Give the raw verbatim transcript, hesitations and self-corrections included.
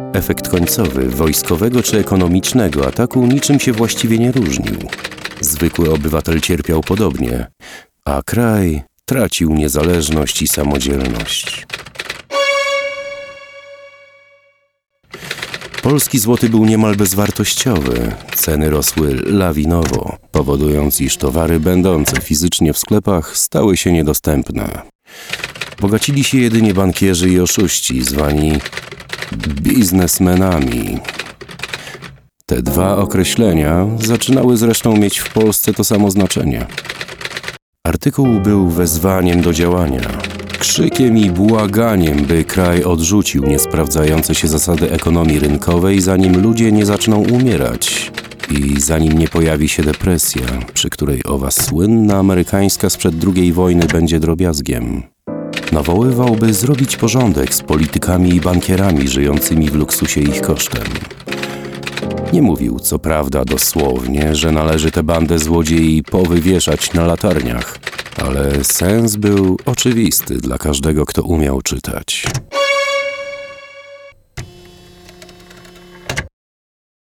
Efekt końcowy wojskowego czy ekonomicznego ataku niczym się właściwie nie różnił. Zwykły obywatel cierpiał podobnie, a kraj tracił niezależność i samodzielność. Polski złoty był niemal bezwartościowy, ceny rosły lawinowo, powodując, iż towary będące fizycznie w sklepach stały się niedostępne. Bogacili się jedynie bankierzy i oszuści, zwani biznesmenami. Te dwa określenia zaczynały zresztą mieć w Polsce to samo znaczenie. Artykuł był wezwaniem do działania, krzykiem i błaganiem, by kraj odrzucił niesprawdzające się zasady ekonomii rynkowej, zanim ludzie nie zaczną umierać i zanim nie pojawi się depresja, przy której owa słynna amerykańska sprzed drugiej wojny będzie drobiazgiem. Nawoływał, by zrobić porządek z politykami i bankierami żyjącymi w luksusie ich kosztem. Nie mówił, co prawda, dosłownie, że należy tę bandę złodziei powywieszać na latarniach, ale sens był oczywisty dla każdego, kto umiał czytać.